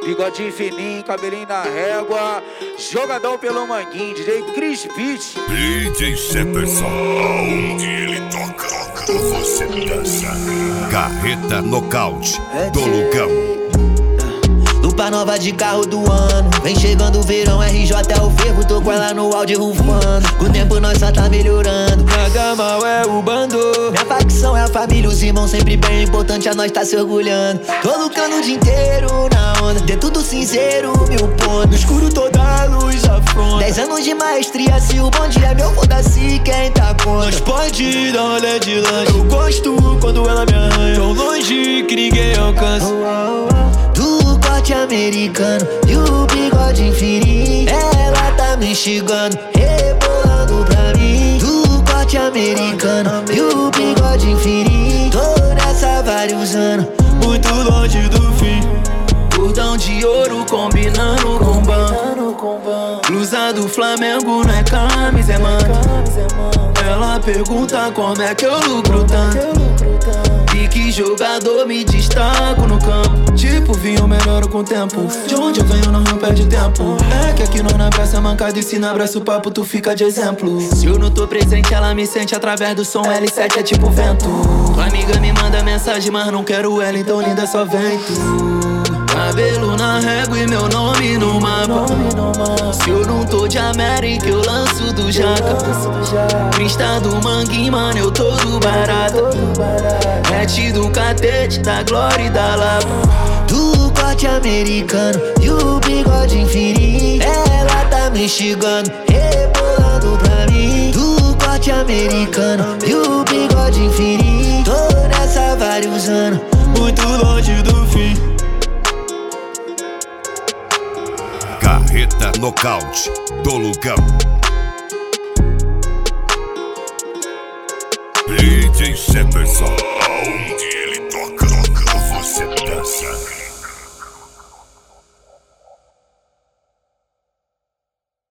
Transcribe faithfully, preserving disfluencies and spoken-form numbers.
bigodinho fininho, cabelinho na régua, jogadão pelo manguinho, D J Chris Beat. D J Jefferson, onde ele toca, você dança. Carreta Nocaute do Lucão. Lupa nova de carro do ano. Vem chegando o verão, R J é o fervo. Tô com ela no áudio rufando. Com o tempo nós só tá melhorando. Nada mal é o bando. Minha facção é a família, os irmãos sempre bem. Importante a nós tá se orgulhando. Tô lucrando o dia inteiro na onda. De tudo sincero, mil pontos. No escuro toda a luz afronta. Dez anos de maestria, se o bom dia é meu, foda-se quem tá contra. Nós pode dar um olhada de lanche. Eu gosto quando ela me arranha. Tão longe que ninguém alcança. Oh, oh, oh. Do corte americano e o bigode fininho. Ela tá me instigando, rebolando pra mim. Do corte americano e o bigode fininho. Tô nessa há vários anos, muito longe do fim. Cordão de ouro combinando com ban. Blusa do Flamengo não é camisa, é mano. Ela pergunta como é que eu lucro tanto. E que jogador me destaco no campo. Tipo vinho, melhoro com o tempo. De onde eu venho não perde tempo. É que aqui não abraça mancada. E se não abraça o papo, tu fica de exemplo. Se eu não tô presente, ela me sente através do som. L sete é tipo vento. Tua amiga me manda mensagem, mas não quero ela, então linda só vem tu. Cabelo na régua e meu nome no mapa. Se eu não tô de América, eu lanço do Jaca. Crista do Manguinho, mano, eu tô do Barata. Rete do Catete, da Glória e da Lapa. Do corte americano e o bigode fininho. Ela tá me instigando, rebolando pra mim. Do corte americano e o bigode fininho. Tô nessa há vários anos, muito longe do fim. Carreta Nocaute do Lucão. D J Jefferson, onde ele toca, você dança.